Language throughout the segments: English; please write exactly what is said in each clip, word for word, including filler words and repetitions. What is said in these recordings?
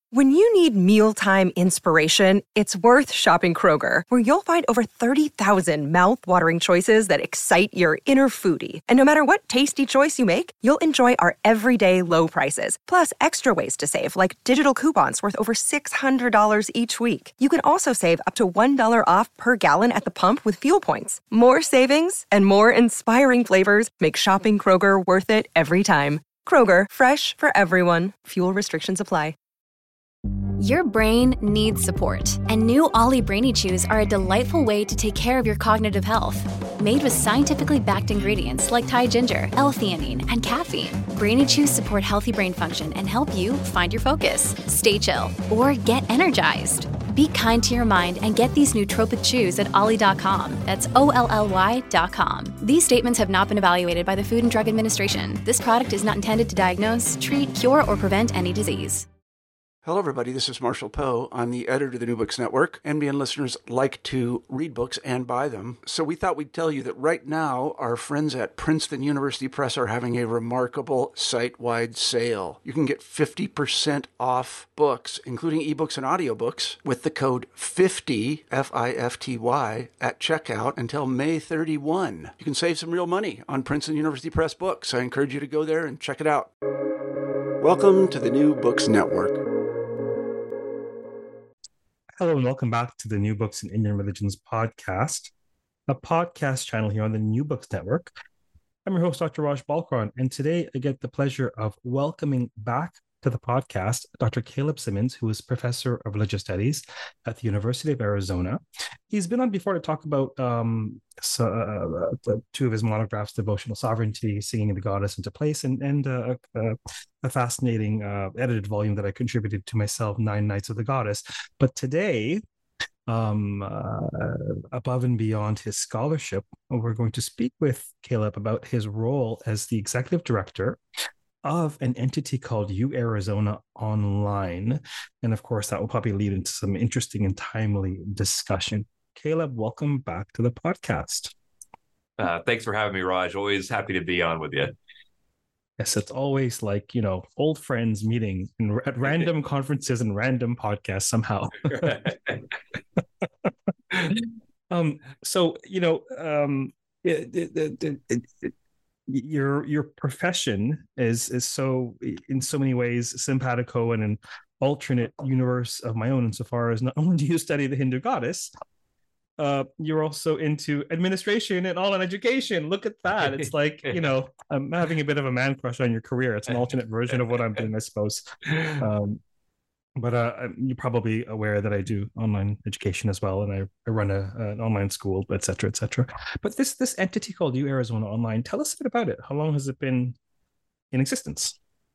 When you need mealtime inspiration, it's worth shopping Kroger, where you'll find over thirty thousand mouth-watering choices that excite your inner foodie. And no matter what tasty choice you make, you'll enjoy our everyday low prices, plus extra ways to save, like digital coupons worth over six hundred dollars each week. You can also save up to one dollar off per gallon at the pump with fuel points. More savings and more inspiring flavors make shopping Kroger worth it every time. Kroger, fresh for everyone. Fuel restrictions apply. Your brain needs support, and new Ollie Brainy Chews are a delightful way to take care of your cognitive health. Made with scientifically backed ingredients like Thai ginger, L-theanine, and caffeine, Brainy Chews support healthy brain function and help you find your focus, stay chill, or get energized. Be kind to your mind and get these nootropic chews at ollie dot com. That's O L L Y dot com. These statements have not been evaluated by the Food and Drug Administration. This product is not intended to diagnose, treat, cure, or prevent any disease. Hello, everybody. This is Marshall Poe. I'm the editor of the New Books Network. N B N listeners like to read books and buy them. So we thought we'd tell you that right now, our friends at Princeton University Press are having a remarkable site-wide sale. You can get fifty percent off books, including ebooks and audiobooks, with the code fifty, F I F T Y, at checkout until May thirty-first. You can save some real money on Princeton University Press books. I encourage you to go there and check it out. Welcome to the New Books Network. Hello and welcome back to the New Books in Indian Religions podcast, a podcast channel here on the New Books Network. I'm your host, Doctor Raj Balkaran, and today I get the pleasure of welcoming back to the podcast Doctor Caleb Simmons, who is Professor of Religious Studies at the University of Arizona. He's been on before to talk about um, so, uh, two of his monographs, Devotional Sovereignty, Singing the Goddess into Place, and, and uh, uh, a fascinating uh, edited volume that I contributed to myself, Nine Nights of the Goddess. But today, um, uh, above and beyond his scholarship, we're going to speak with Caleb about his role as the executive director of an entity called U Arizona Online. And of course, that will probably lead into some interesting and timely discussion. Caleb, welcome back to the podcast. Uh, thanks for having me, Raj. Always happy to be on with you. Yes, it's always like, you know, old friends meeting in, at random conferences and random podcasts somehow. um, so, you know, um, it, it, it, it, it, your your profession is is so in so many ways simpatico and an alternate universe of my own, insofar as not only do you study the Hindu goddess, uh you're also into administration and online education. Look at that. It's like, you know, I'm having a bit of a man crush on your career. It's an alternate version of what I'm doing, I suppose. um But uh, you're probably aware that I do online education as well, and I, I run a, an online school, et cetera, et cetera. But this this entity called U Arizona Online, tell us a bit about it. How long has it been in existence?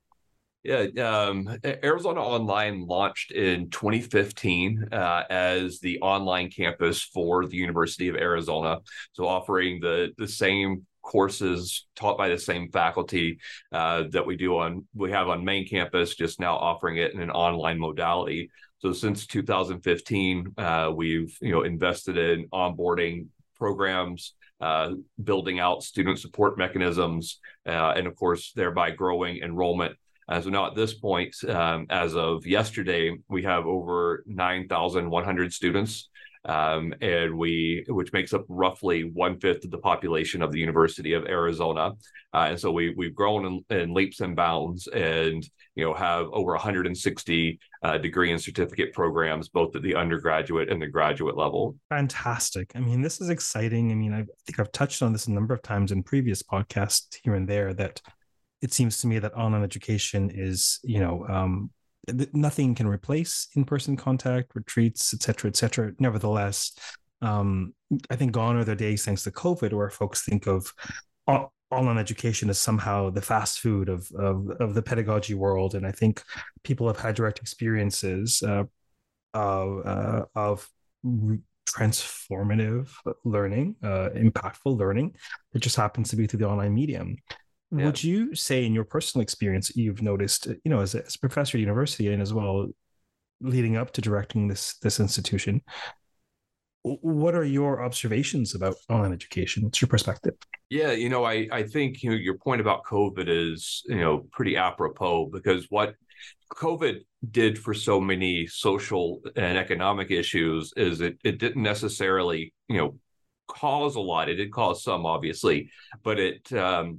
Yeah, um, Arizona Online launched in twenty fifteen uh, as the online campus for the University of Arizona, so offering the the same courses taught by the same faculty uh, that we do on we have on main campus, just now offering it in an online modality. So since two thousand fifteen, uh, we've you know invested in onboarding programs, uh, building out student support mechanisms, uh, and of course thereby growing enrollment. Uh, so now at this point, um, as of yesterday, we have over nine thousand one hundred students. Um, and we, which makes up roughly one fifth of the population of the University of Arizona, uh, and so we we've grown in, in leaps and bounds, and you know have over one hundred sixty uh, degree and certificate programs, both at the undergraduate and the graduate level. Fantastic! I mean, this is exciting. I mean, I think I've touched on this a number of times in previous podcasts here and there. That it seems to me that online education is, you know. Um, nothing can replace in-person contact, retreats, et cetera, et cetera. Nevertheless, um, I think gone are the days, thanks to COVID, where folks think of o- online education as somehow the fast food of, of, of the pedagogy world. And I think people have had direct experiences uh, uh, uh, of transformative learning, uh, impactful learning that just happens to be through the online medium. Yeah. Would you say, in your personal experience, you've noticed, you know, as a, as a professor at university and as well leading up to directing this this institution, what are your observations about online education? What's your perspective? Yeah, you know, I, I think you know, your point about COVID is, you know, pretty apropos, because what COVID did for so many social and economic issues is it, it didn't necessarily, you know, cause a lot. It did cause some, obviously, but it um,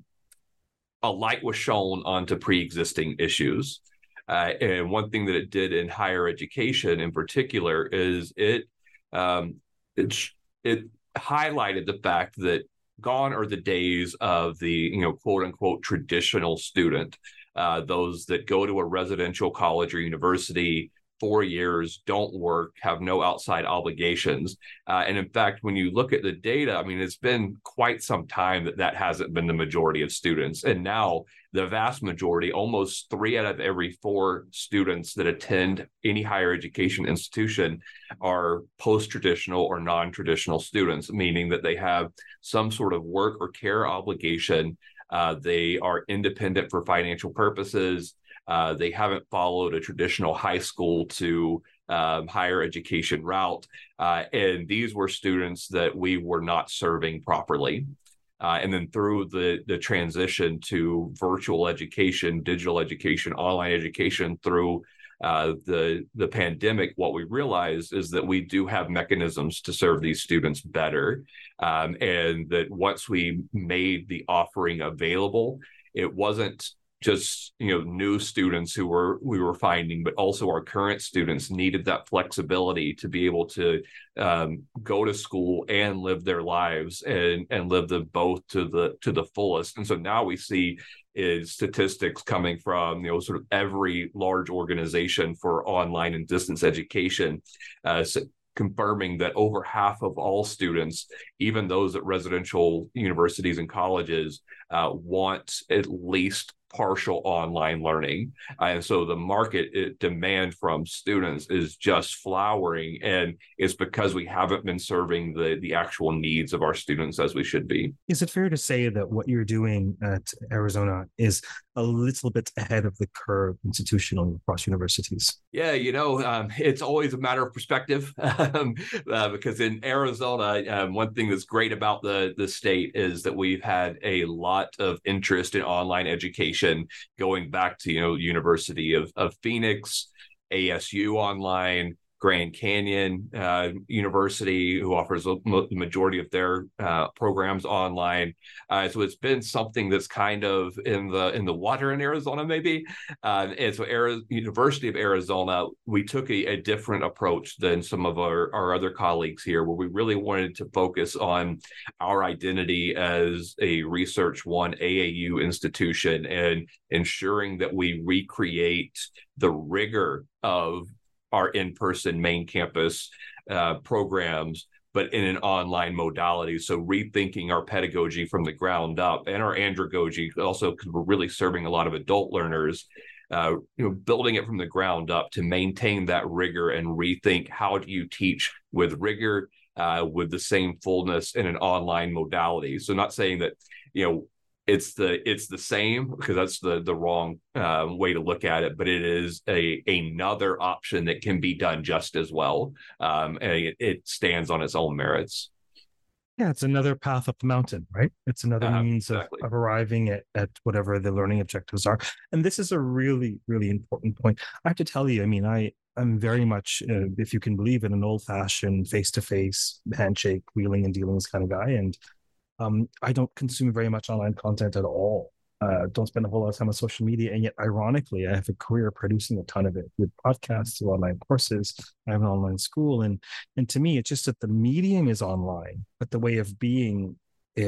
a light was shown onto pre-existing issues. Uh, and one thing that it did in higher education in particular is it um, it, it highlighted the fact that gone are the days of the, you know, quote unquote traditional student, uh, those that go to a residential college or university, four years, don't work, have no outside obligations. Uh, and in fact, when you look at the data, I mean, it's been quite some time that that hasn't been the majority of students. And now the vast majority, almost three out of every four students that attend any higher education institution are post-traditional or non-traditional students, meaning that they have some sort of work or care obligation. Uh, they are independent for financial purposes. Uh, they haven't followed a traditional high school to um, higher education route. Uh, and these were students that we were not serving properly. Uh, and then through the, the transition to virtual education, digital education, online education through uh, the, the pandemic, what we realized is that we do have mechanisms to serve these students better. Um, and that once we made the offering available, it wasn't just, you know, new students who were we were finding, but also our current students needed that flexibility to be able to um, go to school and live their lives and and live them both to the to the fullest. And so now we see is statistics coming from, you know, sort of every large organization for online and distance education, uh, so confirming that over half of all students, even those at residential universities and colleges, uh, want at least partial online learning. And so the market it, demand from students is just flowering, and it's because we haven't been serving the, the actual needs of our students as we should be. Is it fair to say that what you're doing at Arizona is a little bit ahead of the curve institutionally across universities? Yeah, you know, um, it's always a matter of perspective um, uh, because in Arizona, um, one thing that's great about the, the state is that we've had a lot of interest in online education going back to, you know, University of, of Phoenix, A S U online, Grand Canyon uh, University, who offers the majority of their uh, programs online. Uh, so it's been something that's kind of in the in the water in Arizona, maybe. Uh, and so Ari- University of Arizona, we took a, a different approach than some of our, our other colleagues here, where we really wanted to focus on our identity as a Research One A A U institution and ensuring that we recreate the rigor of our in-person main campus uh, programs, but in an online modality. So rethinking our pedagogy from the ground up and our andragogy also, because we're really serving a lot of adult learners, uh, you know, building it from the ground up to maintain that rigor and rethink how do you teach with rigor, uh, with the same fullness in an online modality. So not saying that, you know, It's the it's the same, because that's the the wrong uh, way to look at it. But it is a another option that can be done just as well, um, and it, it stands on its own merits. Yeah, it's another path up the mountain, right? It's another Uh, means of, exactly. of arriving at, at whatever the learning objectives are. And this is a really, really important point. I have to tell you, I mean, I, I'm very much, uh, if you can believe it, an old-fashioned face-to-face handshake, wheeling and dealings kind of guy. And um, I don't consume very much online content at all. Uh, don't spend a whole lot of time on social media. And yet, ironically, I have a career producing a ton of it with podcasts, online courses. I have an online school. And, and to me, it's just that the medium is online, but the way of being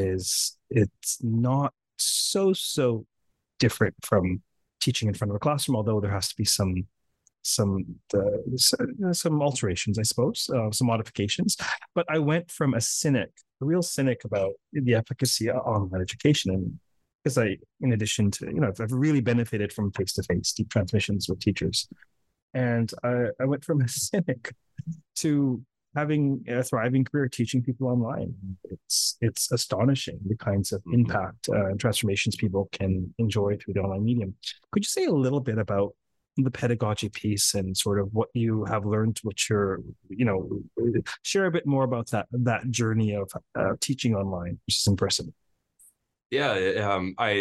is, it's not so, so different from teaching in front of a classroom, although there has to be some some uh, some alterations, I suppose, uh, some modifications. But I went from a cynic, a real cynic about the efficacy of online education, and because I, in addition to, you know, I've really benefited from face-to-face deep transmissions with teachers. And I, I went from a cynic to having a thriving career teaching people online. It's it's astonishing the kinds of impact uh, and transformations people can enjoy through the online medium. Could you say a little bit about the pedagogy piece and sort of what you have learned, what you're, you know, share a bit more about that that journey of uh, teaching online, which is impressive. Yeah, um, I,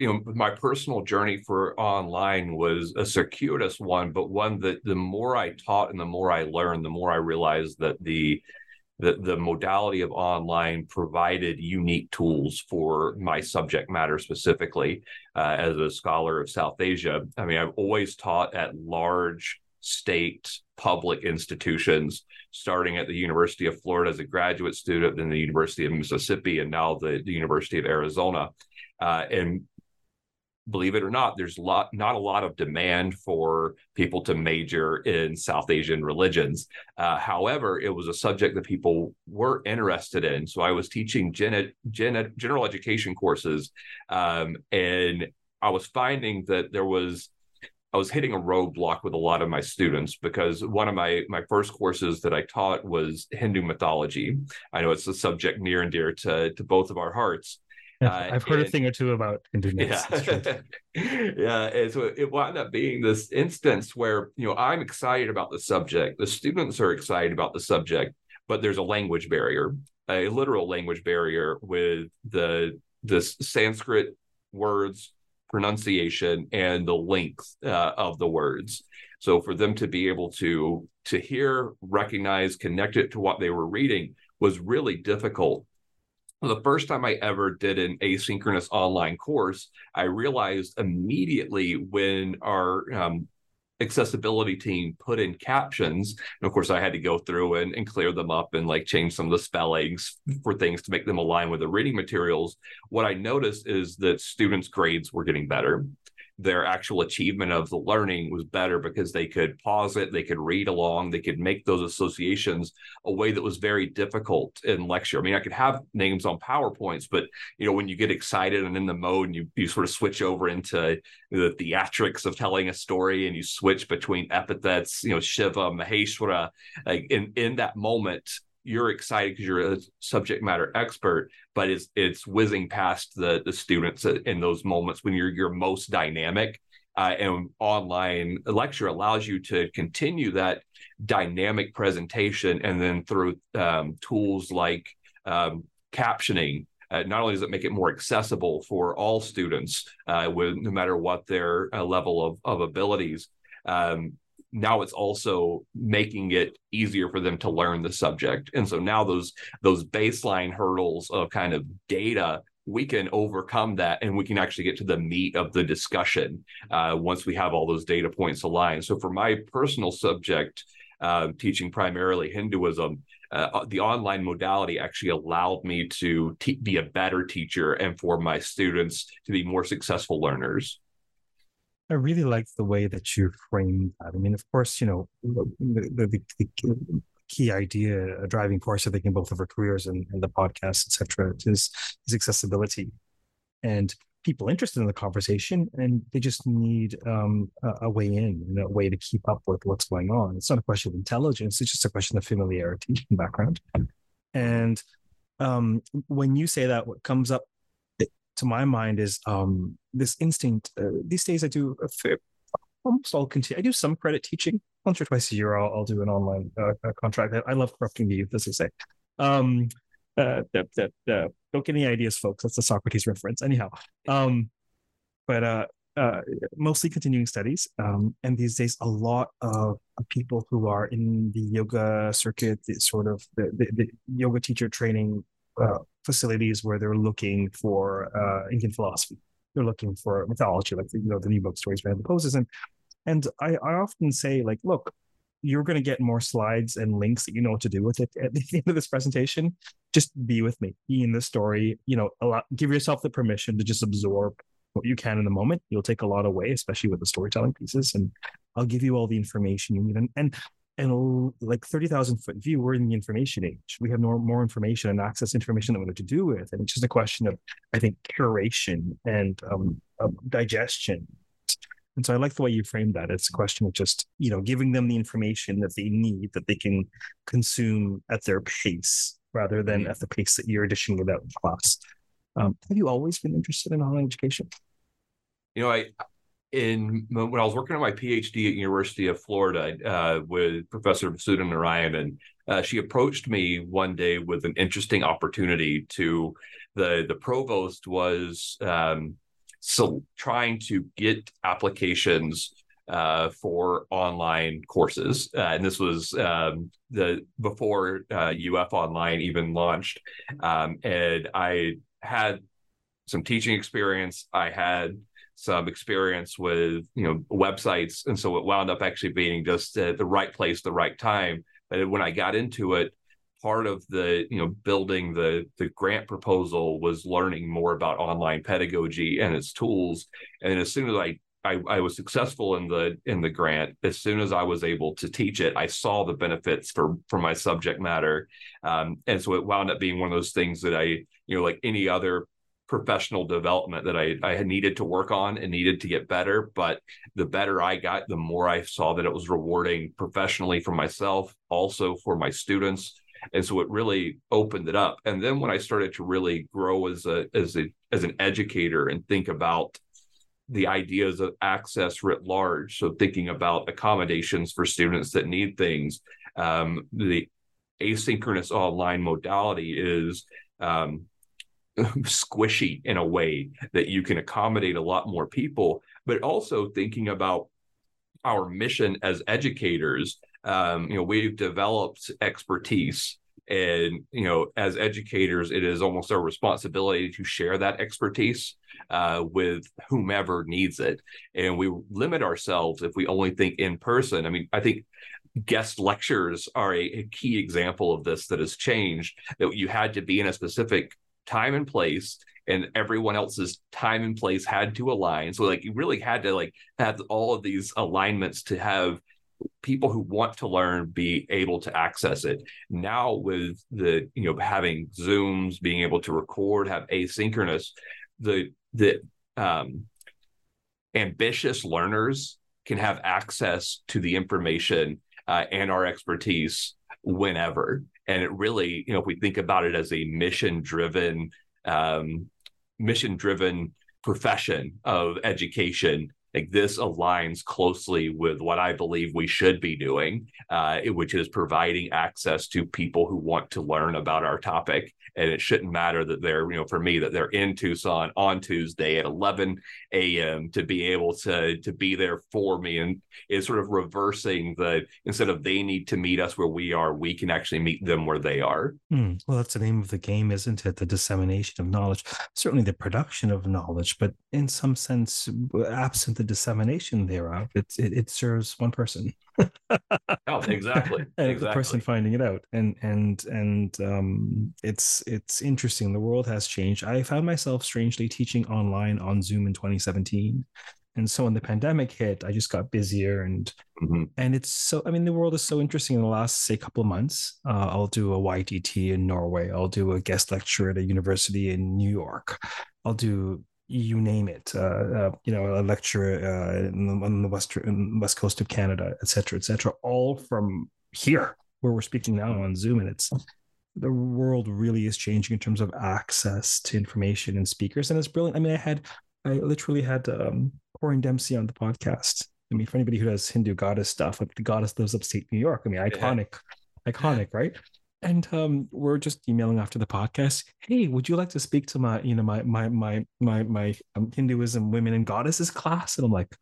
you know, my personal journey for online was a circuitous one, but one that the more I taught and the more I learned, the more I realized that the the, the modality of online provided unique tools for my subject matter specifically. Uh, as a scholar of South Asia, I mean, I've always taught at large state public institutions, starting at the University of Florida as a graduate student, then the University of Mississippi, and now the, the University of Arizona. Uh, and believe it or not, there's lot, not a lot of demand for people to major in South Asian religions. Uh, however, it was a subject that people were interested in. So I was teaching gen, gen, general education courses, um, and I was finding that there was I was hitting a roadblock with a lot of my students, because one of my my first courses that I taught was Hindu mythology. I know it's a subject near and dear to, to both of our hearts. Uh, I've heard and, a thing or two about Hindu myths. Yeah, yeah. And so it wound up being this instance where, you know, I'm excited about the subject. The students are excited about the subject, but there's a language barrier, a literal language barrier with the the Sanskrit words, pronunciation, and the length uh, of the words. So for them to be able to to hear, recognize, connect it to what they were reading was really difficult. The first time I ever did an asynchronous online course, I realized immediately when our um, accessibility team put in captions, and of course I had to go through and, and clear them up and like change some of the spellings for things to make them align with the reading materials. What I noticed is that students' grades were getting better. Their actual achievement of the learning was better because they could pause it, they could read along, they could make those associations a way that was very difficult in lecture. I mean, I could have names on PowerPoints, but you know, when you get excited and in the mode and you, you sort of switch over into the theatrics of telling a story and you switch between epithets, you know, Shiva, Maheshwara, like in, in that moment, you're excited because you're a subject matter expert, but it's it's whizzing past the the students in those moments when you're your most dynamic. Uh, and online lecture allows you to continue that dynamic presentation, and then through um, tools like um, captioning, uh, not only does it make it more accessible for all students, uh, with no matter what their uh, level of of abilities. Um, Now it's also making it easier for them to learn the subject. And so now those those baseline hurdles of kind of data, we can overcome that, and we can actually get to the meat of the discussion uh, once we have all those data points aligned. So for my personal subject, uh, teaching primarily Hinduism, uh, the online modality actually allowed me to te- be a better teacher and for my students to be more successful learners. I really like the way that you framed that. I mean, of course, you know, the, the, the key idea, a driving force, I think, in both of our careers and, and the podcast, et cetera, is, is accessibility. And people interested in the conversation, and they just need um, a, a way in, and a way to keep up with what's going on. It's not a question of intelligence, it's just a question of familiarity and background. And um, when you say that, what comes up to my mind is um, this instinct. Uh, these days, I do a fair, almost all continue. I do some credit teaching. Once or twice a year, I'll, I'll do an online uh, contract. I, I love corrupting the youth, as they say. Um, uh, that, that, uh, don't get any ideas, folks. That's a Socrates reference. Anyhow, um, but uh, uh, mostly continuing studies. Um, and these days, a lot of people who are in the yoga circuit, the sort of the, the, the yoga teacher training uh, facilities where they're looking for uh, Indian philosophy. They're looking for mythology, like, you know, the new book Stories Behind the Poses. And and I, I often say, like, look, you're going to get more slides and links that you know what to do with it at the end of this presentation. Just be with me, be in the story, you know, allow, give yourself the permission to just absorb what you can in the moment. You'll take a lot away, especially with the storytelling pieces. And I'll give you all the information you need. And, and And like thirty thousand foot view, we're in the information age. We have more, more information and access to information that we know what to do with. And it's just a question of, I think, curation and um, um, digestion. And so I like the way you framed that. It's a question of just, you know, giving them the information that they need, that they can consume at their pace, rather than at the pace that you're dishing it out in class. Um, have you always been interested in online education? You know, I... In when I was working on my PhD at University of Florida uh, with Professor Vasudha Narayanan, uh, she approached me one day with an interesting opportunity. To the the provost was um, so trying to get applications uh, for online courses. Uh, and this was um, the before uh, U F Online even launched. Um, and I had some teaching experience. I had some experience with, you know, websites. And so it wound up actually being just uh, the right place, the right time. But when I got into it, part of the, you know, building the the grant proposal was learning more about online pedagogy and its tools. And as soon as I I, I was successful in the in the grant, as soon as I was able to teach it, I saw the benefits for for my subject matter. Um, and so it wound up being one of those things that I, you know, like any other professional development that I, I had needed to work on and needed to get better. But the better I got, the more I saw that it was rewarding professionally for myself, also for my students. And so it really opened it up. And then when I started to really grow as a as a as an educator and think about the ideas of access writ large, so thinking about accommodations for students that need things, um, the asynchronous online modality is um, squishy in a way that you can accommodate a lot more people, but also thinking about our mission as educators. Um, you know, we've developed expertise, and, you know, as educators, it is almost our responsibility to share that expertise uh, with whomever needs it. And we limit ourselves if we only think in person. I mean, I think guest lectures are a, a key example of this that has changed, that you had to be in a specific time and place, and everyone else's time and place had to align. So like you really had to like have all of these alignments to have people who want to learn be able to access it. Now with the, you know, having Zooms, being able to record, have asynchronous, the the um, ambitious learners can have access to the information uh, and our expertise whenever. And it really, you know, if we think about it as a mission-driven, um, mission-driven profession of education, like this aligns closely with what I believe we should be doing, uh, which is providing access to people who want to learn about our topic. And it shouldn't matter that they're, you know, for me, that they're in Tucson on Tuesday at eleven a.m. to be able to to be there for me. And it's sort of reversing the, instead of they need to meet us where we are, we can actually meet them where they are. Mm, well, that's the name of the game, isn't it? The dissemination of knowledge, certainly the production of knowledge, but in some sense, absent the dissemination thereof, it, it, it serves one person. Oh, exactly. And exactly. the person finding it out. And and and um, it's it's interesting. The world has changed. I found myself strangely teaching online on Zoom in twenty seventeen. And so when the pandemic hit, I just got busier, and mm-hmm. and it's so, I mean, the world is so interesting in the last, say, couple of months. Uh, I'll do a Y T T in Norway. I'll do a guest lecture at a university in New York. I'll do, you name it, uh, uh, you know, a lecture uh, on the western west coast of Canada, et cetera, et cetera, all from here where we're speaking now on Zoom. And it's, the world really is changing in terms of access to information and speakers. And it's brilliant. I mean, I had, I literally had um, Corinne Dempsey on the podcast. I mean, for anybody who does Hindu goddess stuff, like the goddess lives upstate New York. I mean, iconic, yeah. iconic, right? And um, we're just emailing after the podcast. Hey, would you like to speak to my, you know, my my my my my um, Hinduism women and goddesses class? And I'm like,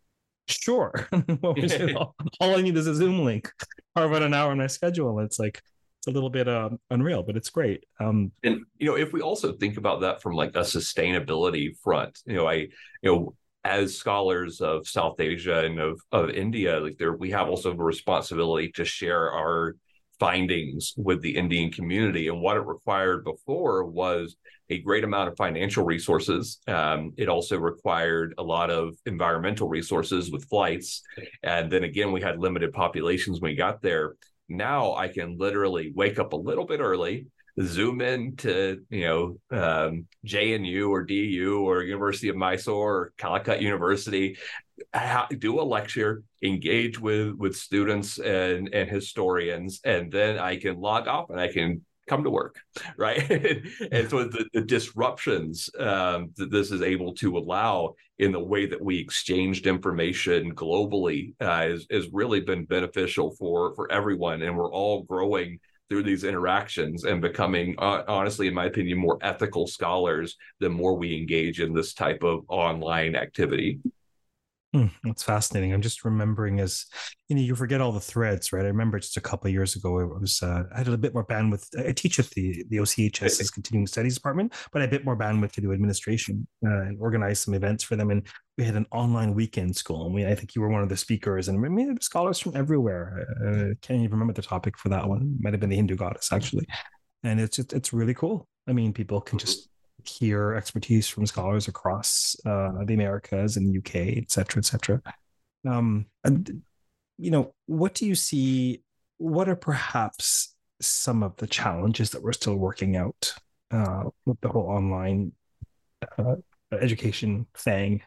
sure. all, all I need is a Zoom link. Carve out an hour in my schedule. It's like, it's a little bit uh, unreal, but it's great. Um, and you know, if we also think about that from like a sustainability front, you know, I, you know, as scholars of South Asia and of of India, like there, we have also a responsibility to share our findings with the Indian community. And what it required before was a great amount of financial resources. Um, it also required a lot of environmental resources with flights. And then again, we had limited populations when we got there. Now I can literally wake up a little bit early, Zoom in to, you know, um, J N U or D U or University of Mysore or Calicut University, do a lecture, engage with with students and and historians, and then I can log off and I can come to work, right? And so the, the disruptions um, that this is able to allow in the way that we exchanged information globally uh, has, has really been beneficial for for everyone, and we're all growing through these interactions and becoming, uh, honestly, in my opinion, more ethical scholars the more we engage in this type of online activity. Hmm, that's fascinating. I'm just remembering as, you know, you forget all the threads, right? I remember just a couple of years ago, it was, uh, I had a bit more bandwidth. I teach at the, the OCHS's Continuing Studies Department, but I had a bit more bandwidth to do administration uh, and organize some events for them. And we had an online weekend school. And we, I think you were one of the speakers, and I mean, scholars from everywhere. Uh, can't even remember the topic for that one. It might have been the Hindu goddess, actually. And it's just, it's really cool. I mean, people can just hear expertise from scholars across uh, the Americas and the U K, et cetera, et cetera. Um, and, you know, what do you see? What are perhaps some of the challenges that we're still working out uh, with the whole online uh, education thing?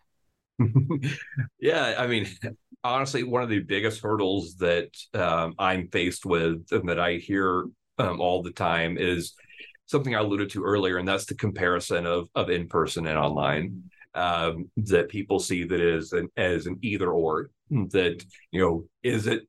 Yeah, I mean, honestly, one of the biggest hurdles that um, I'm faced with and that I hear um, all the time is something I alluded to earlier, and that's the comparison of of in-person and online. Um, that people see that as an as an either or. That, you know, is it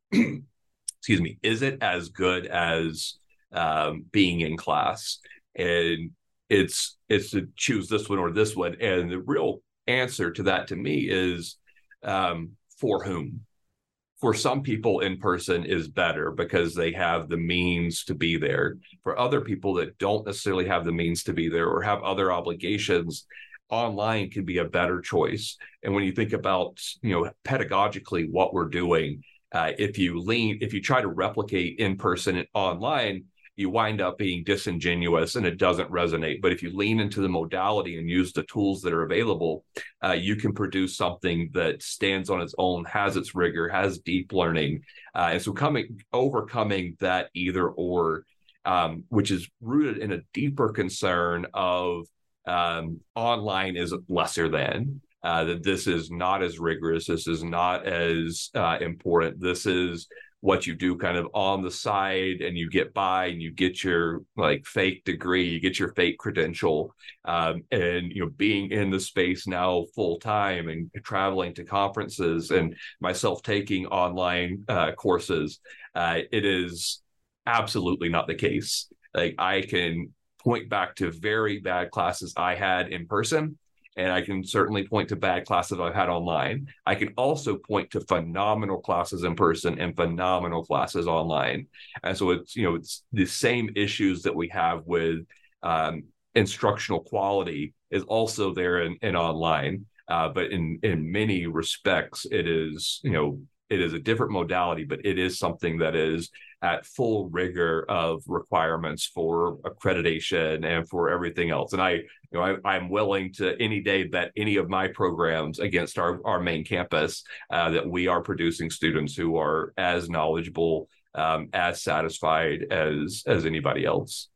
excuse me, is it as good as um, being in class? And it's it's to choose this one or this one. And the real answer to that, to me, is um, for whom. For some people, in person is better because they have the means to be there. For other people that don't necessarily have the means to be there or have other obligations, online can be a better choice. And when you think about, you know, pedagogically what we're doing, uh, if you lean, if you try to replicate in person and online, you wind up being disingenuous and it doesn't resonate. But if you lean into the modality and use the tools that are available, uh, you can produce something that stands on its own, has its rigor, has deep learning. Uh, and so coming, overcoming that either or, um, which is rooted in a deeper concern of um, online is lesser than, uh, that this is not as rigorous, this is not as uh, important, this is what you do kind of on the side, and you get by and you get your like fake degree, you get your fake credential, um, and, you know, being in the space now full time and traveling to conferences and myself taking online uh, courses, uh, it is absolutely not the case. Like, I can point back to very bad classes I had in person, and I can certainly point to bad classes I've had online. I can also point to phenomenal classes in person and phenomenal classes online. And so it's, you know, it's the same issues that we have with um, instructional quality is also there in, in online. Uh, but in, in many respects, it is, you know, it is a different modality, but it is something that is at full rigor of requirements for accreditation and for everything else. And I, you know, I, I'm willing to any day bet any of my programs against our, our main campus uh, that we are producing students who are as knowledgeable, um, as satisfied as as anybody else.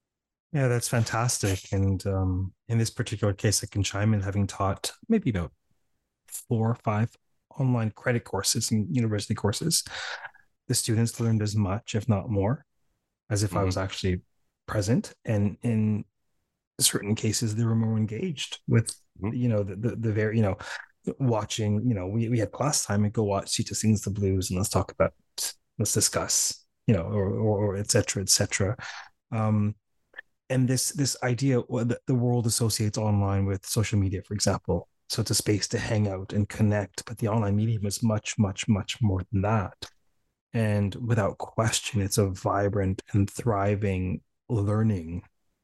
Yeah, that's fantastic. And um, in this particular case, I can chime in, having taught maybe about four or five online credit courses and university courses. The students learned as much, if not more, as if mm-hmm. I was actually present. And in certain cases, they were more engaged with, mm-hmm. you know, the, the, the very, you know, watching, you know, we, we had class time and go watch Sita Sings the Blues and let's talk about, let's discuss, you know, or, or, or et cetera, et cetera. Um, and this, this idea that the world associates online with social media, for example. So it's a space to hang out and connect, but the online medium is much, much, much more than that. And without question, it's a vibrant and thriving learning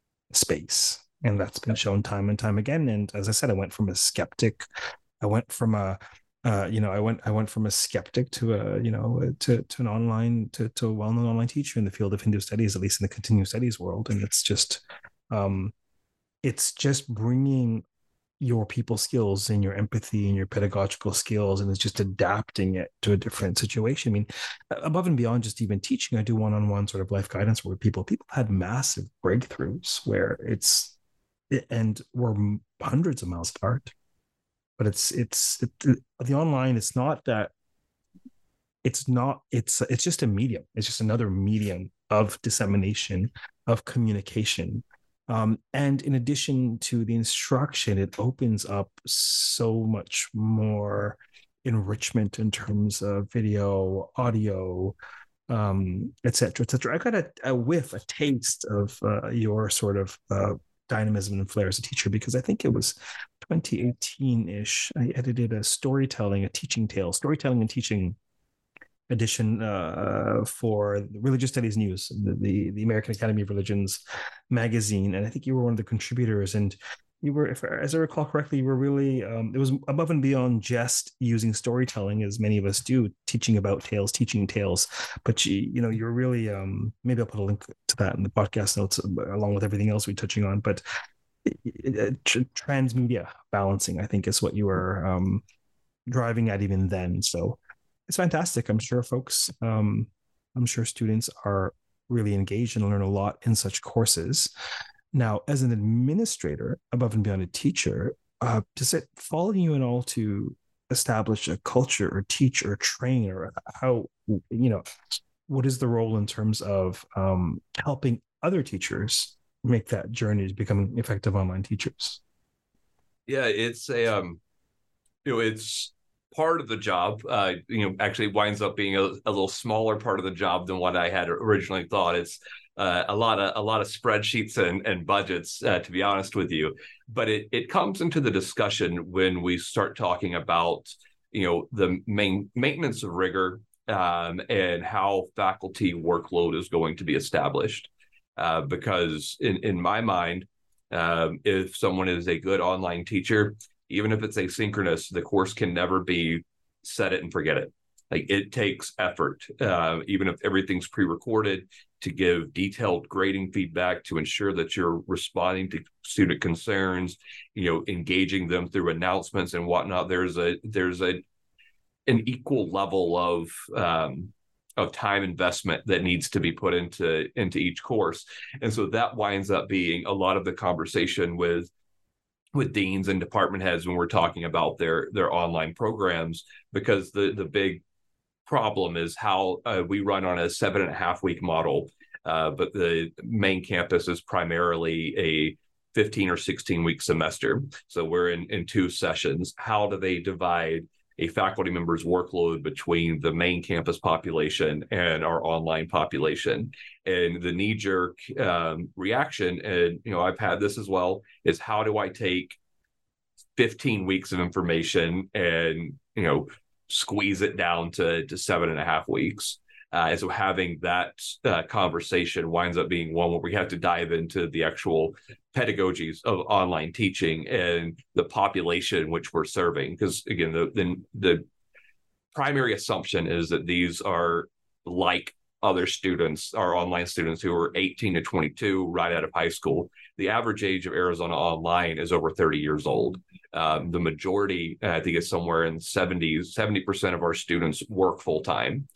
space. And that's been shown time and time again. And as I said, I went from a skeptic, I went from a, uh, you know, I went, I went from a skeptic to a, you know, to, to an online, to, to a well-known online teacher in the field of Hindu studies, at least in the continuing studies world. And it's just, um, it's just bringing your people skills and your empathy and your pedagogical skills, and it's just adapting it to a different situation. I mean, above and beyond just even teaching, I do one-on-one sort of life guidance with people. People had massive breakthroughs where it's, and we're hundreds of miles apart. But it's it's it, the online. It's not that. It's not. It's it's just a medium. It's just another medium of dissemination, of communication. Um, and in addition to the instruction, it opens up so much more enrichment in terms of video, audio, um, et cetera, et cetera. I got a, a whiff, a taste of uh, your sort of uh, dynamism and flair as a teacher, because I think it was twenty eighteen-ish. I edited a storytelling, a teaching tale, storytelling and teaching edition uh, for Religious Studies News, the, the, the American Academy of Religions magazine. And I think you were one of the contributors. And you were, if as I recall correctly, you were really, um, it was above and beyond just using storytelling, as many of us do, teaching about tales, teaching tales. But you, you know, you're really, um, maybe I'll put a link to that in the podcast notes along with everything else we're touching on. But transmedia balancing, I think, is what you were um, driving at even then. So it's fantastic. I'm sure folks, um, I'm sure students are really engaged and learn a lot in such courses. Now, as an administrator, above and beyond a teacher, uh, does it fall on you at all to establish a culture or teach or train, or how, you know, what is the role in terms of um, helping other teachers make that journey to becoming effective online teachers? Yeah, it's a, um, you know, it's part of the job, uh, you know, actually winds up being a, a little smaller part of the job than what I had originally thought. It's uh, a lot of a lot of spreadsheets and, and budgets, uh, to be honest with you. But it it comes into the discussion when we start talking about, you know, the main maintenance of rigor um, and how faculty workload is going to be established. Uh, because in, in my mind, um, if someone is a good online teacher, even if it's asynchronous, the course can never be set it and forget it. Like, it takes effort, uh, even if everything's pre-recorded, to give detailed grading feedback, to ensure that you're responding to student concerns, you know, engaging them through announcements and whatnot. There's a there's a an equal level of um, of time investment that needs to be put into into each course, and so that winds up being a lot of the conversation with. with deans and department heads when we're talking about their their online programs, because the the big problem is how uh, we run on a seven and a half week model, uh, but the main campus is primarily a fifteen or sixteen week semester. So we're in, in two sessions. How do they divide a faculty member's workload between the main campus population and our online population? And the knee-jerk um, reaction, and you know, I've had this as well, is how do I take fifteen weeks of information and, you know, squeeze it down to, to seven and a half weeks? Uh, and so having that uh, conversation winds up being one where we have to dive into the actual pedagogies of online teaching and the population which we're serving. Because again, the, the the primary assumption is that these are like other students, our online students who are eighteen to twenty-two right out of high school. The average age of Arizona Online is over thirty years old. Um, the majority, I think, is somewhere in seventies, seventy percent of our students work full time.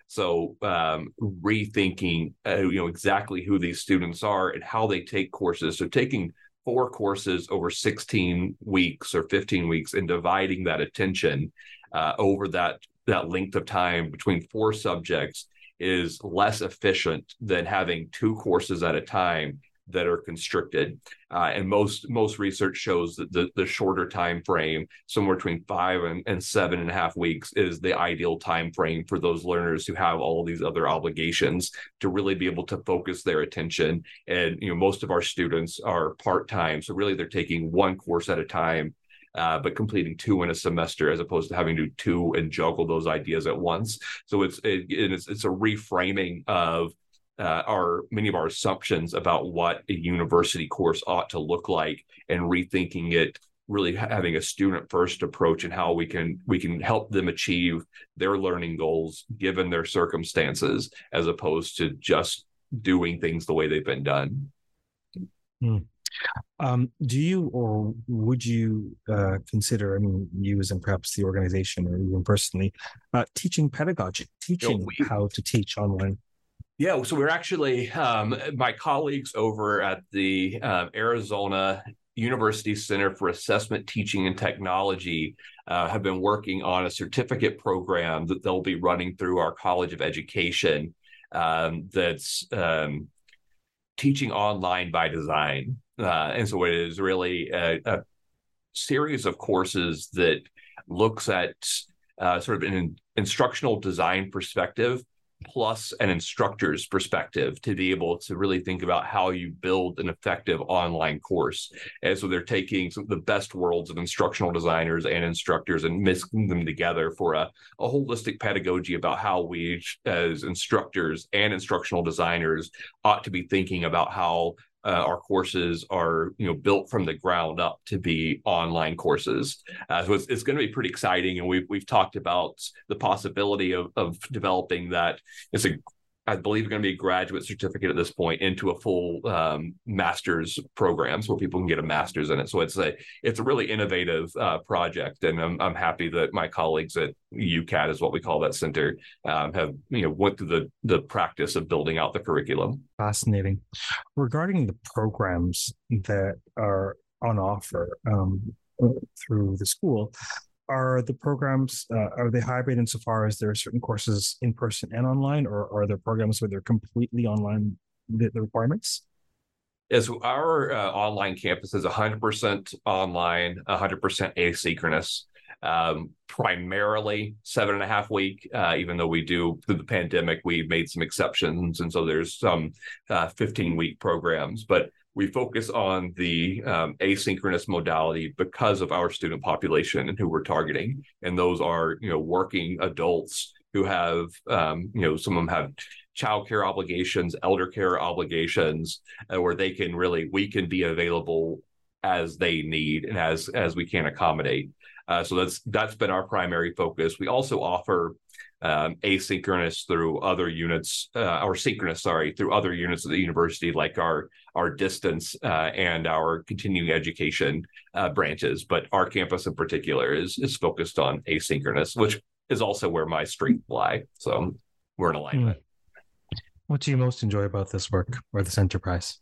So um, rethinking, uh, you know, exactly who these students are and how they take courses. So taking four courses over sixteen weeks or fifteen weeks and dividing that attention uh, over that, that length of time between four subjects is less efficient than having two courses at a time that are constricted. Uh, and most most research shows that the, the shorter time frame, somewhere between five and, and seven and a half weeks, is the ideal time frame for those learners who have all of these other obligations to really be able to focus their attention. And you know, most of our students are part-time, so really they're taking one course at a time, uh, but completing two in a semester, as opposed to having to do two and juggle those ideas at once. So it's it, it's, it's a reframing of Uh, our many of our assumptions about what a university course ought to look like, and rethinking it, really having a student first approach and how we can we can help them achieve their learning goals given their circumstances, as opposed to just doing things the way they've been done. Hmm. Um, do you, or would you uh, consider, I mean, you as in perhaps the organization or even personally, uh, teaching pedagogy, teaching you know, we, how to teach online? Yeah, so we're actually, um, my colleagues over at the uh, Arizona University Center for Assessment, Teaching, and Technology uh, have been working on a certificate program that they'll be running through our College of Education um, that's um, teaching online by design. Uh, and so it is really a, a series of courses that looks at uh, sort of an instructional design perspective plus an instructor's perspective to be able to really think about how you build an effective online course. And so they're taking some of the best worlds of instructional designers and instructors and mixing them together for a, a holistic pedagogy about how we as instructors and instructional designers ought to be thinking about how Uh, our courses are, you know, built from the ground up to be online courses. Uh, so it's, it's going to be pretty exciting. And we've, we've talked about the possibility of, of developing that. It's a, I believe, going to be a graduate certificate at this point into a full um, master's program, so where people can get a master's in it. So it's a it's a really innovative uh, project, and I'm I'm happy that my colleagues at U C A T, is what we call that center, um, have you know went through the the practice of building out the curriculum. Fascinating. Regarding the programs that are on offer um, through the school, are the programs, uh, are they hybrid insofar as there are certain courses in person and online, or are there programs where they're completely online, the, the requirements? Yes, our uh, online campus is one hundred percent online, one hundred percent asynchronous, um, primarily seven and a half week, uh, even though we do, through the pandemic, we made some exceptions. And so there's some uh, fifteen week programs, but we focus on the um, asynchronous modality because of our student population and who we're targeting. And those are, you know, working adults who have, um, you know, some of them have childcare obligations, elder care obligations, uh, where they can really, we can be available as they need and as as we can accommodate. Uh, so that's that's been our primary focus. We also offer um, asynchronous through other units, uh, or synchronous, sorry, through other units of the university, like our our distance uh, and our continuing education uh, branches. But our campus in particular is is focused on asynchronous, which is also where my strengths lie. So we're in alignment. Mm. What do you most enjoy about this work or this enterprise?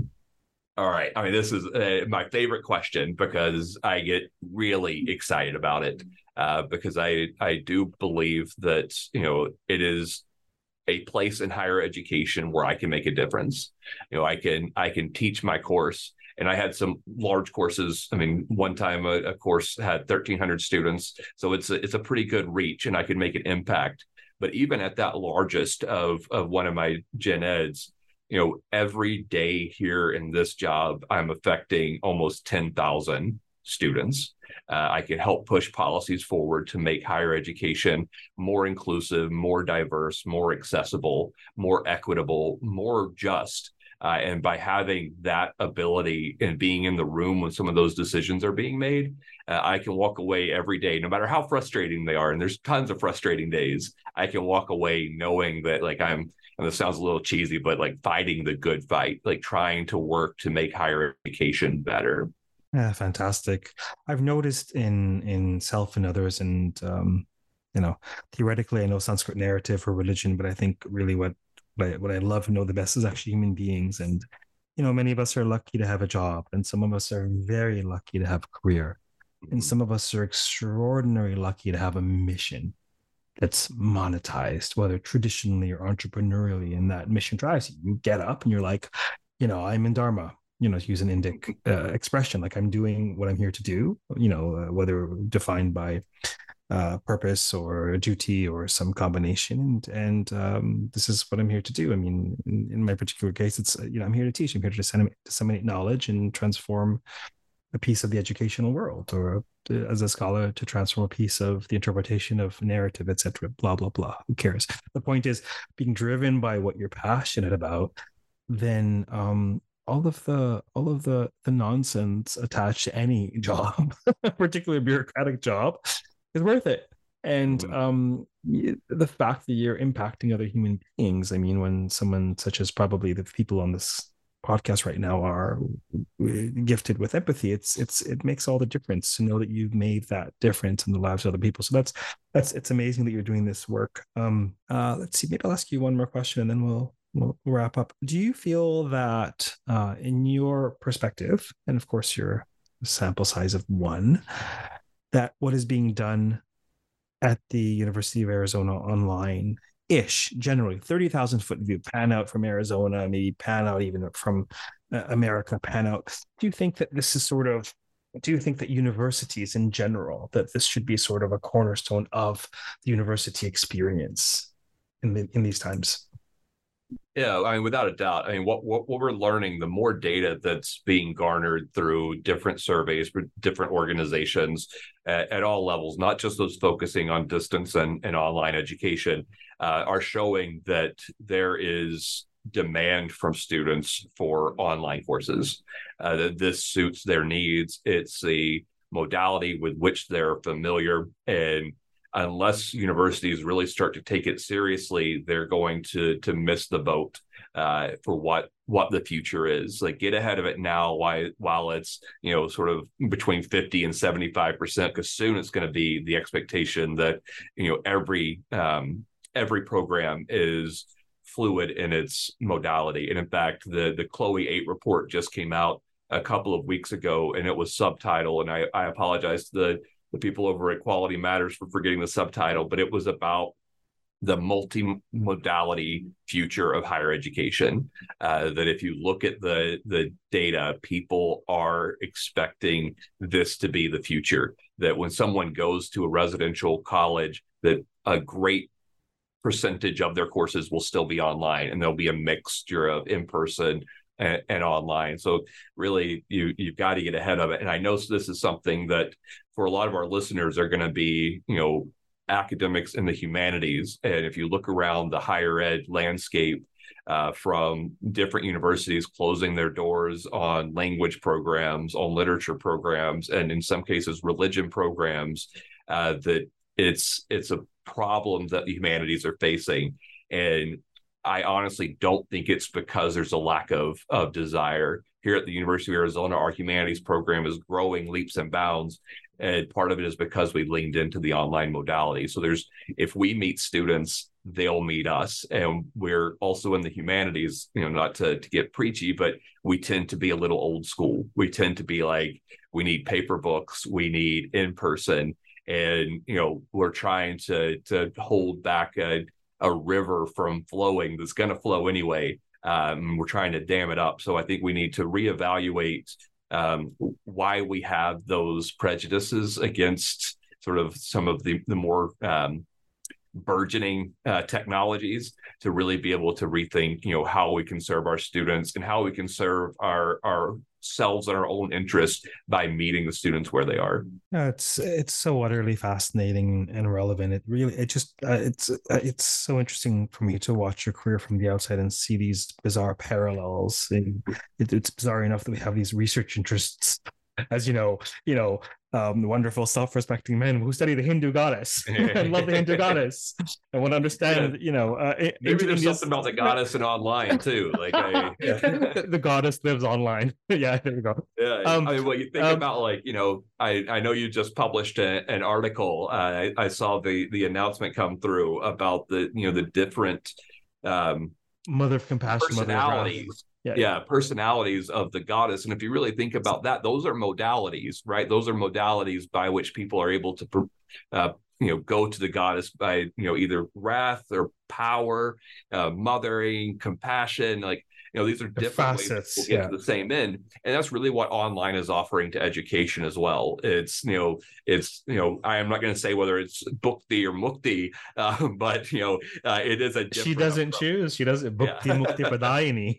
All right. I mean, this is uh, my favorite question because I get really excited about it uh, because I, I do believe that, you know, it is a place in higher education where I can make a difference. You know, I can I can teach my course. And I had some large courses. I mean, one time a, a course had thirteen hundred students. So it's a, it's a pretty good reach, and I could make an impact. But even at that largest of, of one of my gen eds, you know, every day here in this job, I'm affecting almost ten thousand students. Uh, I can help push policies forward to make higher education more inclusive, more diverse, more accessible, more equitable, more just. Uh, and by having that ability and being in the room when some of those decisions are being made, uh, I can walk away every day, no matter how frustrating they are. And there's tons of frustrating days. I can walk away knowing that, like, I'm, and this sounds a little cheesy, but like fighting the good fight, like trying to work to make higher education better. Yeah, fantastic. I've noticed in in self and others, and um, you know, theoretically, I know Sanskrit narrative or religion, but I think really what What I, what I love and know the best is actually human beings. And, you know, many of us are lucky to have a job, and some of us are very lucky to have a career. And some of us are extraordinarily lucky to have a mission that's monetized, whether traditionally or entrepreneurially. And that mission drives you. You get up and you're like, you know, I'm in Dharma, you know, to use an Indic uh, expression, like I'm doing what I'm here to do, you know, uh, whether defined by uh purpose or duty or some combination, and and um this is what I'm here to do. I mean, in, in my particular case, it's, you know, I'm here to teach. I'm here to disseminate, disseminate knowledge and transform a piece of the educational world, or uh, as a scholar, to transform a piece of the interpretation of narrative, etc. Blah blah blah. Who cares? The point is, being driven by what you're passionate about, then um all of the all of the the nonsense attached to any job, particularly a bureaucratic job, is worth it. And um, the fact that you're impacting other human beings, I mean, when someone such as probably the people on this podcast right now are gifted with empathy, it's it's it makes all the difference to know that you've made that difference in the lives of other people. So that's that's it's amazing that you're doing this work. Um, uh, let's see, maybe I'll ask you one more question and then we'll we'll wrap up. Do you feel that uh, in your perspective, and of course your sample size of one, that what is being done at the University of Arizona online-ish, generally, thirty thousand foot view, pan out from Arizona, maybe pan out even from uh, America, pan out. Do you think that this is sort of, do you think that universities in general, that this should be sort of a cornerstone of the university experience? in the, in these times. Yeah, I mean, without a doubt. I mean, what, what what we're learning, the more data that's being garnered through different surveys for different organizations at, at all levels, not just those focusing on distance and, and online education, uh, are showing that there is demand from students for online courses. Uh, that this suits their needs. It's a modality with which they're familiar, and unless universities really start to take it seriously, they're going to to miss the boat uh, for what what the future is. Like, get ahead of it now while while it's, you know, sort of between fifty and seventy-five percent, because soon it's going to be the expectation that, you know, every um, every program is fluid in its modality. And in fact, the the Chloe eight report just came out a couple of weeks ago, and it was subtitled, and I, I apologize to the the people over at Quality Matters for forgetting the subtitle, but it was about the multimodality future of higher education. Uh, that if you look at the the data, people are expecting this to be the future. That when someone goes to a residential college, that a great percentage of their courses will still be online, and there'll be a mixture of in-person And, and online. So really, you you've got to get ahead of it. And I know this is something that for a lot of our listeners are going to be, you know, academics in the humanities. And if you look around the higher ed landscape, uh, from different universities closing their doors on language programs, on literature programs, and in some cases religion programs, uh, that it's it's a problem that the humanities are facing. And I honestly don't think it's because there's a lack of, of desire. Here at the University of Arizona, our humanities program is growing leaps and bounds. And part of it is because we leaned into the online modality. So there's, if we meet students, they'll meet us. And we're also in the humanities, you know, not to, to get preachy, but we tend to be a little old school. We tend to be like, we need paper books, we need in-person. And, you know, we're trying to, to hold back a, a river from flowing that's going to flow anyway. Um, we're trying to dam it up. So I think we need to reevaluate um, why we have those prejudices against sort of some of the, the more um, burgeoning uh, technologies, to really be able to rethink, you know, how we can serve our students and how we can serve our ourselves and our own interests by meeting the students where they are. Yeah, it's it's so utterly fascinating and relevant. It really, it just, uh, it's uh, it's so interesting for me to watch your career from the outside and see these bizarre parallels. And it, it's bizarre enough that we have these research interests, as you know, you know, um, wonderful self-respecting men who study the Hindu goddess and love the Hindu goddess and want to understand, yeah. you know, uh, maybe there's India's... something about the goddess and online too. Like I... yeah. the goddess lives online. yeah, there we go. Yeah, um, I mean, well, you think um, about like, you know, I, I know you just published a, an article. Uh, I, I saw the the announcement come through about the, you know, the different um, mother of compassion, personalities. Yeah, yeah, personalities of the goddess. And if you really think about that, those are modalities, right? Those are modalities by which people are able to, uh, you know, go to the goddess by, you know, either wrath or power, uh, mothering, compassion. Like, you know, these are different facets, ways to get yeah. to the same end. And that's really what online is offering to education as well. It's, you know, it's, you know, I am not going to say whether it's bhukti or mukti, uh, but, you know, uh, it is a different She doesn't approach. choose. She doesn't. Bhukti, yeah. mukti, padayini.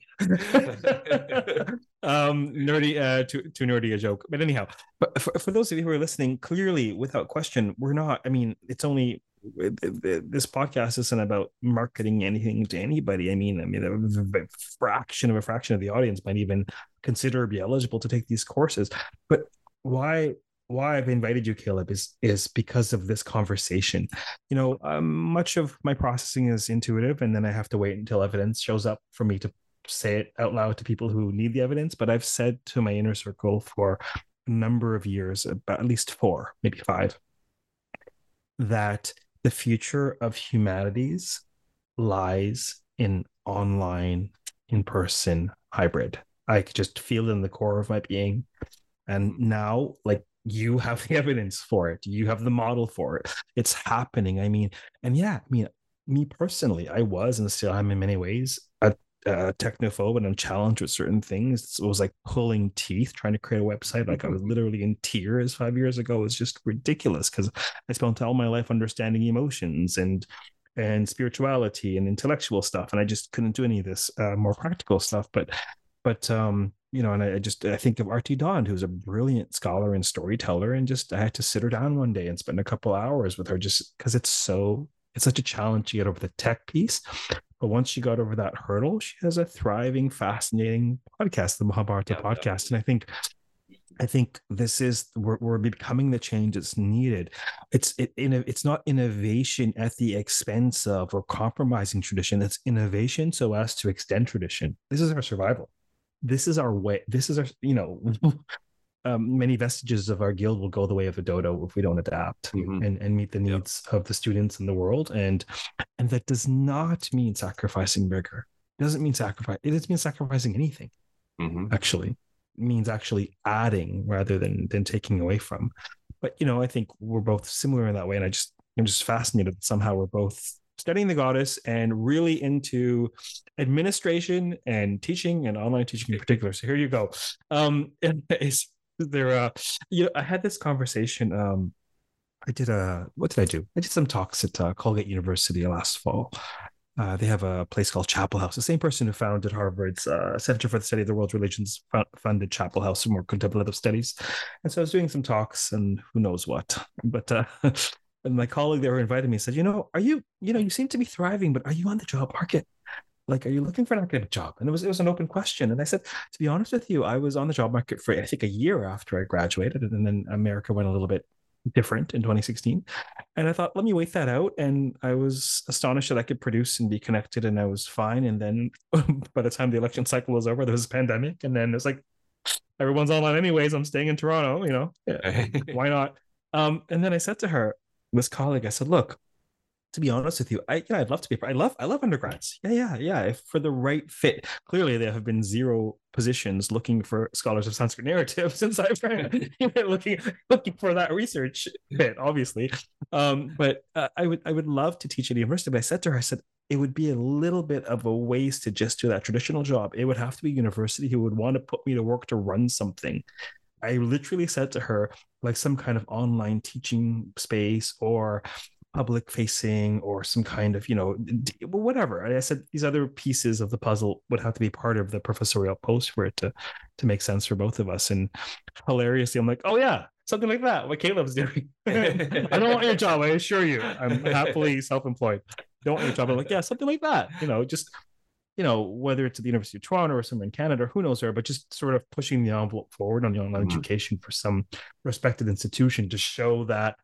um, nerdy, uh, too, too nerdy a joke. But anyhow, but for, for those of you who are listening, clearly, without question, we're not, I mean, it's only, this podcast isn't about marketing anything to anybody. I mean, I mean, a fraction of a fraction of the audience might even consider or be eligible to take these courses. But why, why I've invited you, Caleb, is is because of this conversation. You know, um, much of my processing is intuitive, and then I have to wait until evidence shows up for me to say it out loud to people who need the evidence. But I've said to my inner circle for a number of years, about at least four, maybe five, that the future of humanities lies in online, in-person, hybrid. I could just feel it in the core of my being. And now, like, you have the evidence for it. You have the model for it. It's happening. I mean, and yeah, I mean, me personally, I was and still am in many ways a, a technophobe, and I'm challenged with certain things. It was like pulling teeth trying to create a website. Like I was literally in tears five years ago. It was just ridiculous because I spent all my life understanding emotions and and spirituality and intellectual stuff. And I just couldn't do any of this uh, more practical stuff. But, but, um, you know, and I just, I think of R T Dawn, who's a brilliant scholar and storyteller. And just, I had to sit her down one day and spend a couple hours with her just because it's so, it's such a challenge to get over the tech piece. But once she got over that hurdle, she has a thriving, fascinating podcast, the Mahabharata yeah, podcast. Yeah. And I think, I think this is we're, we're becoming the change that's needed. It's it in it's not innovation at the expense of or compromising tradition. It's innovation so as to extend tradition. This is our survival. This is our way. This is our you know. Um, many vestiges of our guild will go the way of the dodo if we don't adapt mm-hmm. and, and meet the needs yep. of the students in the world. And and that does not mean sacrificing rigor. It doesn't mean sacrifice. It doesn't mean sacrificing anything, mm-hmm. actually. It means actually adding rather than than taking away from. But, you know, I think we're both similar in that way. And I just, I'm just fascinated that somehow we're both studying the goddess and really into administration and teaching and online teaching in particular. So here you go. Um, it's, there uh you know I had this conversation um I did a what did I do I did some talks at uh, Colgate University last fall. Uh, they have a place called Chapel House. The same person who founded Harvard's uh, Center for the Study of the World's Religions funded Chapel House for more contemplative studies. And so I was doing some talks and who knows what, but uh and my colleague there who invited me said, you know are you you know you seem to be thriving, but are you on the job market? Like, are you looking for an academic job? And it was it was an open question. And I said, to be honest with you, I was on the job market for, I think, a year after I graduated. And then America went a little bit different in twenty sixteen. And I thought, let me wait that out. And I was astonished that I could produce and be connected, and I was fine. And then by the time the election cycle was over, there was a pandemic. And then it's like, everyone's online anyways. I'm staying in Toronto, you know, yeah, why not? Um, and then I said to her, this colleague, I said, look, to be honest with you, I yeah, I'd love to be. I love I love undergrads. Yeah, yeah, yeah. If for the right fit, clearly there have been zero positions looking for scholars of Sanskrit narrative since I've looking looking for that research fit, obviously. Um, but uh, I would I would love to teach at a university. But I said to her, I said it would be a little bit of a waste to just do that traditional job. It would have to be a university who would want to put me to work to run something. I literally said to her, like some kind of online teaching space or public facing or some kind of, you know, whatever. I said these other pieces of the puzzle would have to be part of the professorial post for it to, to make sense for both of us. And hilariously, I'm like, oh yeah, something like that, what Caleb's doing. I don't want your job, I assure you. I'm happily self-employed. Don't want your job. I'm like, yeah, something like that. You know, just, you know, whether it's at the University of Toronto or somewhere in Canada, who knows where, but just sort of pushing the envelope forward on the online mm-hmm. education for some respected institution to show that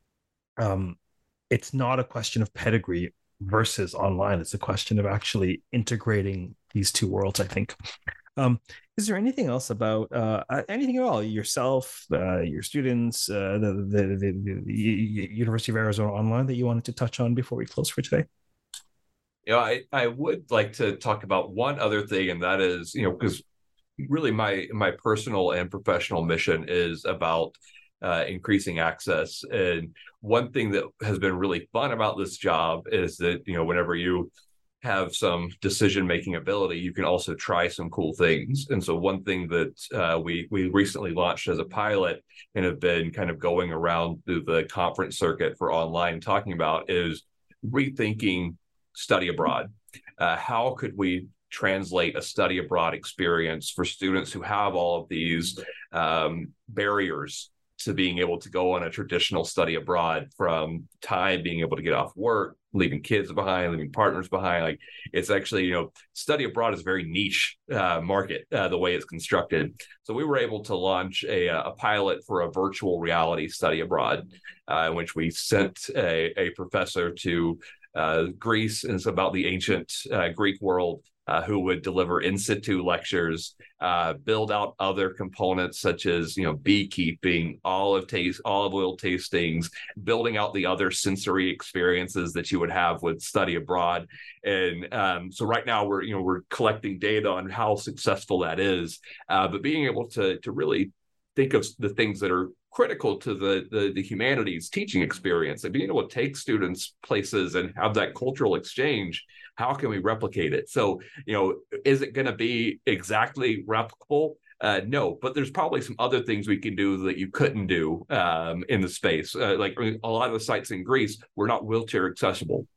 um, it's not a question of pedigree versus online. It's a question of actually integrating these two worlds, I think. Um, is there anything else about uh, anything at all, yourself, uh, your students, uh, the, the, the, the University of Arizona Online that you wanted to touch on before we close for today? You know, I, I would like to talk about one other thing, and that is, you know, because really my my personal and professional mission is about Uh, increasing access. And one thing that has been really fun about this job is that, you know, whenever you have some decision-making ability, you can also try some cool things. And so one thing that uh, we we recently launched as a pilot and have been kind of going around through the conference circuit for online talking about is rethinking study abroad. Uh, how could we translate a study abroad experience for students who have all of these um, barriers to being able to go on a traditional study abroad, from time, being able to get off work, leaving kids behind, leaving partners behind. Like, it's actually, you know, study abroad is a very niche uh, market, uh, the way it's constructed. So we were able to launch a, a pilot for a virtual reality study abroad, uh, in which we sent a, a professor to uh, Greece, and it's about the ancient uh, Greek world, Uh, who would deliver in situ lectures, uh, build out other components such as, you know, beekeeping, olive taste, olive oil tastings, building out the other sensory experiences that you would have with study abroad. And um, so right now we're, you know, we're collecting data on how successful that is, uh, but being able to to really think of the things that are critical to the, the the humanities teaching experience, and being able to take students places and have that cultural exchange. How can we replicate it? So, you know, is it going to be exactly replicable? Uh, no, but there's probably some other things we can do that you couldn't do um, in the space. Uh, like a lot of the sites in Greece were not wheelchair accessible.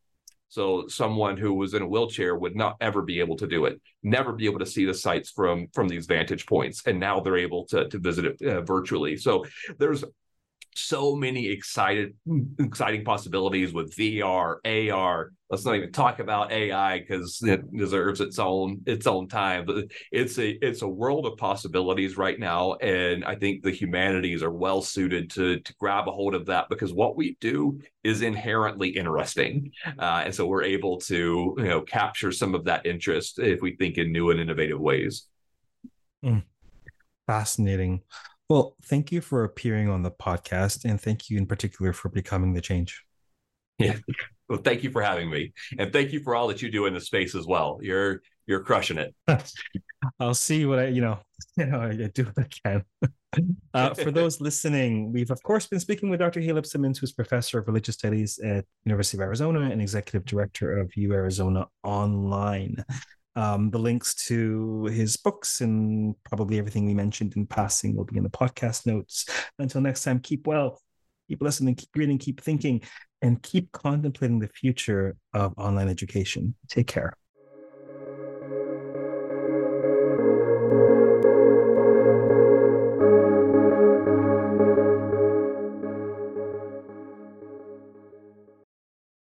So someone who was in a wheelchair would not ever be able to do it, never be able to see the sites from from these vantage points. And now they're able to, to visit it uh, virtually. So there's so many excited, exciting possibilities with V R, A R. Let's not even talk about A I because it deserves its own its own time. But it's a it's a world of possibilities right now, and I think the humanities are well suited to to grab a hold of that because what we do is inherently interesting, uh, and so we're able to you know capture some of that interest if we think in new and innovative ways. Mm, fascinating. Well, thank you for appearing on the podcast, and thank you in particular for becoming the change. Yeah. Well, thank you for having me, and thank you for all that you do in the space as well. You're you're crushing it. I'll see what I, you know, you know, I do what I can. uh, for those listening, we've of course been speaking with Doctor Caleb Simmons, who's professor of religious studies at University of Arizona and executive director of U Arizona Online. Um, the links to his books and probably everything we mentioned in passing will be in the podcast notes. Until next time, keep well, keep listening, keep reading, keep thinking, and keep contemplating the future of online education. Take care.